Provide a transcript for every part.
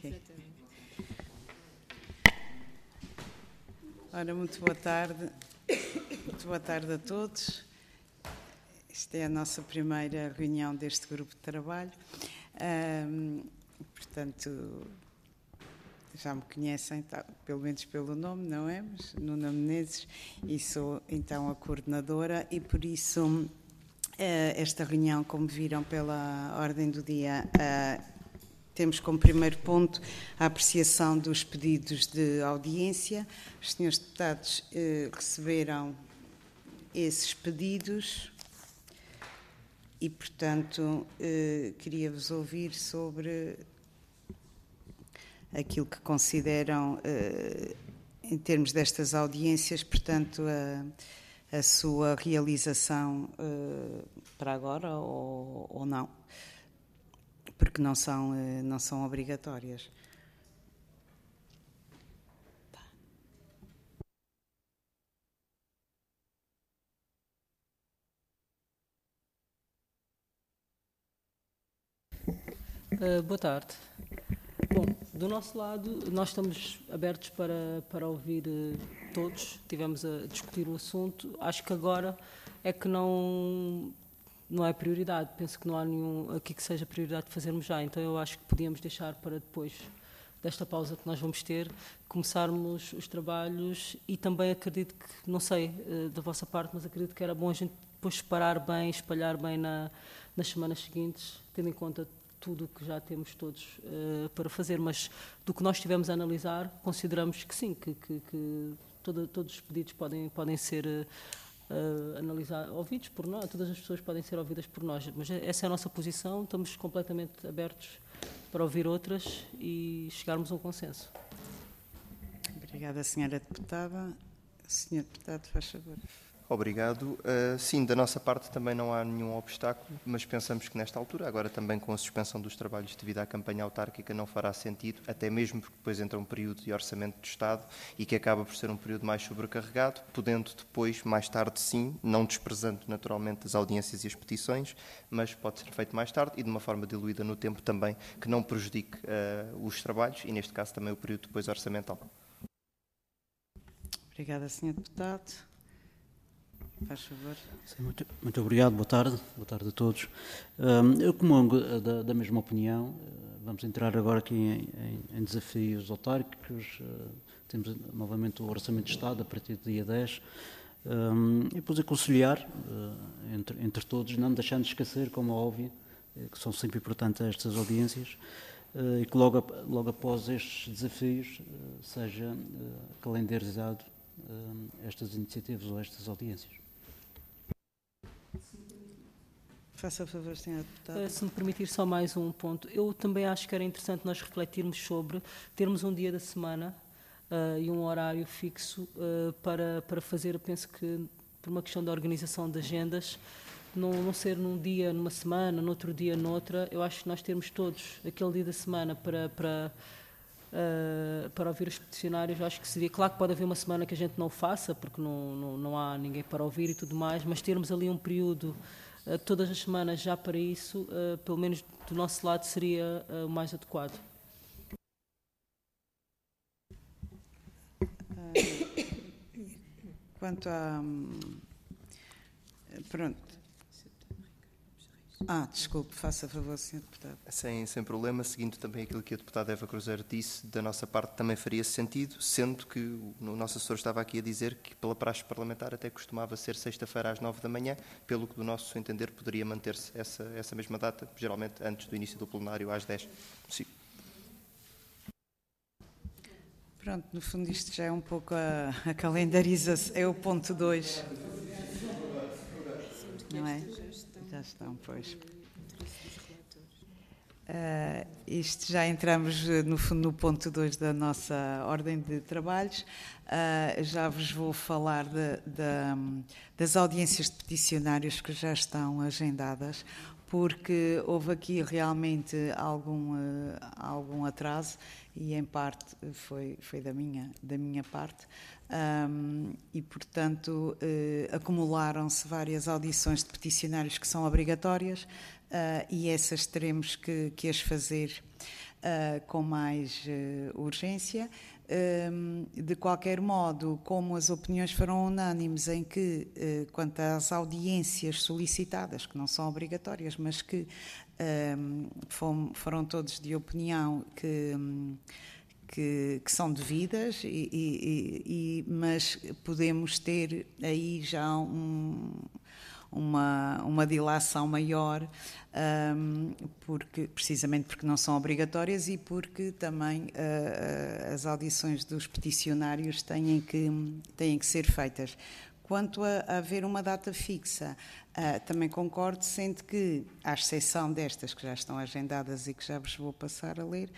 Exatamente. Ora, muito boa tarde. Muito boa tarde a todos. Esta é a nossa primeira reunião deste grupo de trabalho. Portanto, já me conhecem, pelo menos pelo nome, não é? Mas Nuna Menezes, e sou então a coordenadora, e por isso esta reunião, como viram pela ordem do dia, temos como primeiro ponto a apreciação dos pedidos de audiência. Os senhores deputados receberam esses pedidos e, portanto, queria-vos ouvir sobre aquilo que consideram, em termos destas audiências, portanto, a sua realização para agora ou não, porque não são obrigatórias. Boa tarde. Bom, do nosso lado, nós estamos abertos para ouvir todos. Tivemos a discutir o assunto. Acho que agora é que não é prioridade. Penso que não há nenhum aqui que seja prioridade de fazermos já. Então eu acho que podíamos deixar para depois desta pausa que nós vamos ter, começarmos os trabalhos, e também acredito que, não sei da vossa parte, mas acredito que era bom a gente depois separar bem, espalhar bem nas semanas seguintes, tendo em conta tudo o que já temos todos para fazer, mas do que nós estivemos a analisar, consideramos que sim, que todos os pedidos podem ser ouvidos por nós, todas as pessoas podem ser ouvidas por nós, mas essa é a nossa posição. Estamos completamente abertos para ouvir outras e chegarmos a um consenso. Obrigada, senhora deputada. Senhor deputado, faz favor. Obrigado. Sim, da nossa parte também não há nenhum obstáculo, mas pensamos que nesta altura, agora também com a suspensão dos trabalhos devido à campanha autárquica, não fará sentido, até mesmo porque depois entra um período de orçamento de Estado e que acaba por ser um período mais sobrecarregado, podendo depois, mais tarde sim, não desprezando naturalmente as audiências e as petições, mas pode ser feito mais tarde e de uma forma diluída no tempo também, que não prejudique os trabalhos e neste caso também o período depois orçamental. Obrigada, senhor deputado. Faz favor. Sim, muito obrigado, boa tarde a todos. Eu comungo da mesma opinião. Vamos entrar agora aqui em desafios autárquicos. Temos novamente o Orçamento de Estado a partir do dia 10. E depois aconselhar entre todos, não deixando de esquecer, como é óbvio, que são sempre importantes estas audiências, e que logo após estes desafios seja calendarizado estas iniciativas ou estas audiências. Faça favor, senhora deputada. Se me permitir só mais um ponto, eu também acho que era interessante nós refletirmos sobre termos um dia da semana e um horário fixo para fazer. Penso que por uma questão da organização de agendas, não ser num dia, numa semana, no outro dia, noutra. Eu acho que nós termos todos aquele dia da semana para ouvir os peticionários, acho que seria. Claro que pode haver uma semana que a gente não faça, porque não há ninguém para ouvir e tudo mais, mas termos ali um período todas as semanas já para isso, pelo menos do nosso lado, seria o mais adequado. Quanto a... Pronto. Desculpe, faça favor, senhor deputado. Sem problema, seguindo também aquilo que a deputada Eva Cruzeiro disse, da nossa parte também faria sentido, sendo que o nosso assessor estava aqui a dizer que pela praxe parlamentar até costumava ser sexta-feira às 9 da manhã, pelo que do nosso entender poderia manter-se essa mesma data, geralmente antes do início do plenário às 10. Sim. Pronto, no fundo isto já é um pouco a calendarização, é o ponto 2. Não é? Já estão, pois. Isto já entramos, no fundo, no ponto 2 da nossa ordem de trabalhos. Já vos vou falar das audiências de peticionários que já estão agendadas, porque houve aqui realmente algum atraso e, em parte, foi da minha parte. E, portanto, acumularam-se várias audições de peticionários que são obrigatórias e essas teremos que as fazer com mais urgência. De qualquer modo, como as opiniões foram unânimes em que, quanto às audiências solicitadas, que não são obrigatórias, mas que foram todos de opinião que são devidas, mas podemos ter aí já uma dilação maior, precisamente porque não são obrigatórias e porque também as audições dos peticionários têm que ser feitas. Quanto a haver uma data fixa, também concordo, sendo que, à exceção destas que já estão agendadas e que já vos vou passar a ler,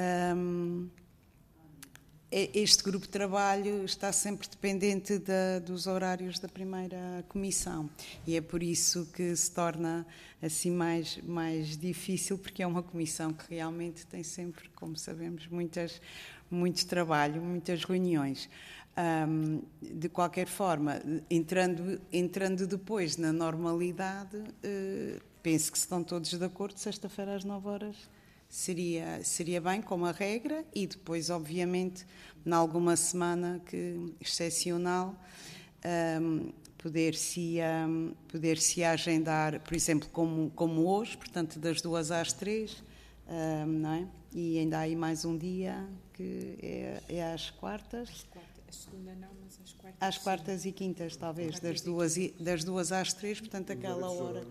este grupo de trabalho está sempre dependente dos horários da primeira comissão e é por isso que se torna assim mais difícil, porque é uma comissão que realmente tem sempre, como sabemos, muito trabalho, muitas reuniões. De qualquer forma, entrando depois na normalidade, penso que se estão todos de acordo, sexta-feira às 9 horas. Seria bem, como a regra, e depois, obviamente, em alguma semana excepcional, poder-se agendar, por exemplo, como hoje, portanto, das 2 às 3, não é? E ainda há aí mais um dia, que é às quartas. A segunda não, mas às quartas. Às quartas e quintas, talvez, das 2 às 3, portanto, aquela hora.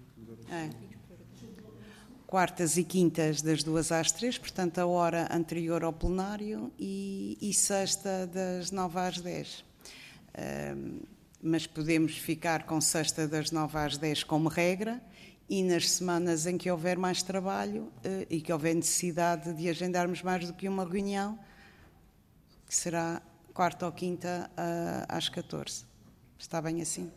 Quartas e quintas das 2 às 3, portanto a hora anterior ao plenário, e sexta das 9 às 10. Mas podemos ficar com sexta das 9 às 10 como regra, e nas semanas em que houver mais trabalho e que houver necessidade de agendarmos mais do que uma reunião, que será quarta ou quinta às 14. Está bem assim?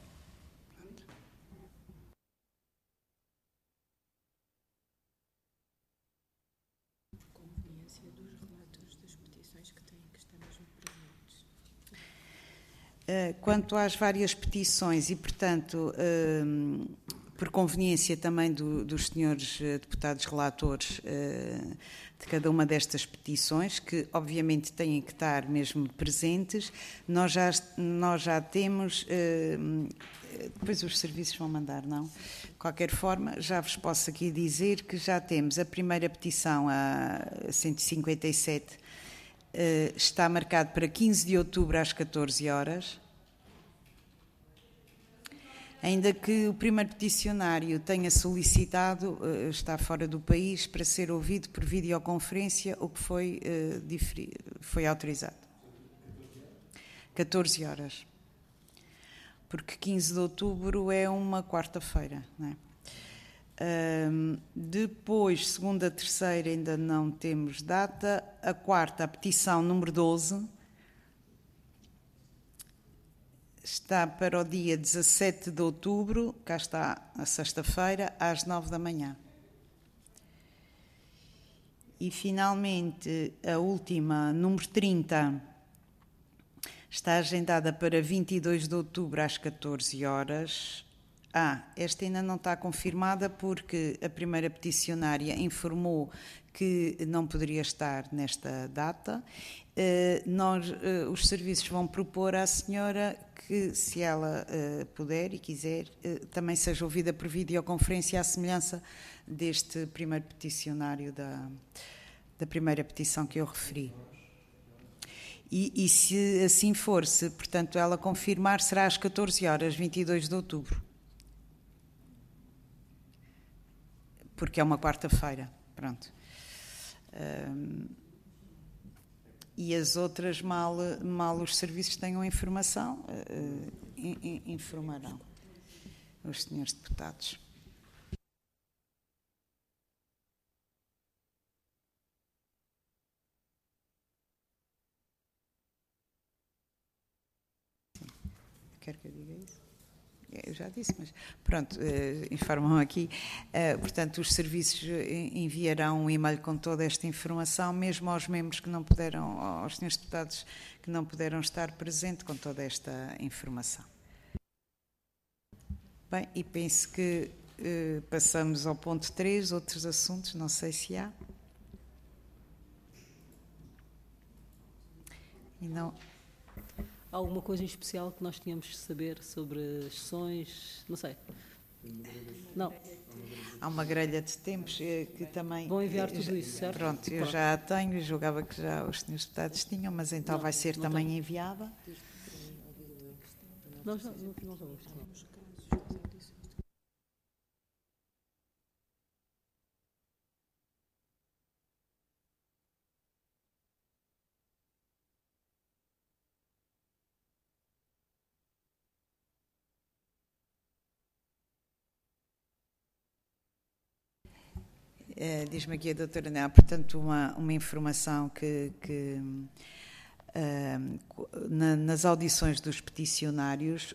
Quanto às várias petições e, portanto, por conveniência também dos senhores deputados relatores de cada uma destas petições, que obviamente têm que estar mesmo presentes, nós já temos, depois os serviços vão mandar, não? De qualquer forma, já vos posso aqui dizer que já temos a primeira petição, a 157, está marcado para 15 de outubro às 14 horas. Ainda que o primeiro peticionário tenha solicitado, está fora do país, para ser ouvido por videoconferência, o que foi autorizado. 14 horas. Porque 15 de outubro é uma quarta-feira, não é? Depois, segunda, terceira, ainda não temos data. A quarta, a petição número 12, está para o dia 17 de outubro, cá está a sexta-feira, às 9 da manhã. E, finalmente, a última, número 30, está agendada para 22 de outubro, às 14 horas. Esta ainda não está confirmada porque a primeira peticionária informou que não poderia estar nesta data. Os serviços vão propor à senhora que, se ela puder e quiser, também seja ouvida por videoconferência à semelhança deste primeiro peticionário da primeira petição que eu referi. E se assim for, se, portanto, ela confirmar, será às 14 horas, 22 de outubro. Porque é uma quarta-feira, pronto. E as outras, mal os serviços tenham informação, informarão os senhores deputados. Quer que eu diga isso? Eu já disse, mas pronto, informam aqui. Portanto, os serviços enviarão um e-mail com toda esta informação, mesmo aos membros que não puderam, aos senhores deputados que não puderam estar presentes, com toda esta informação. Bem, e penso que passamos ao ponto 3, outros assuntos, não sei se há. E não, Há alguma coisa em especial que nós tínhamos de saber sobre as sessões? Não sei. Não. há uma grelha de tempos que também... Vão enviar tudo isso, certo? Pronto, eu já a tenho, julgava que já os senhores deputados tinham, mas então Não, vai ser não também tenho. enviada. Não sabemos. Diz-me aqui a doutora Nel, portanto, uma informação nas audições dos peticionários,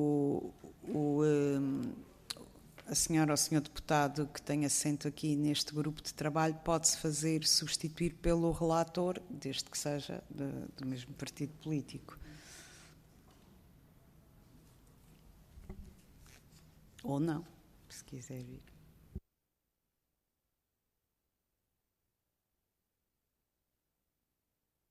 a senhora ou o senhor deputado que tem assento aqui neste grupo de trabalho pode-se fazer substituir pelo relator, desde que seja do mesmo partido político. Ou não, se quiser vir.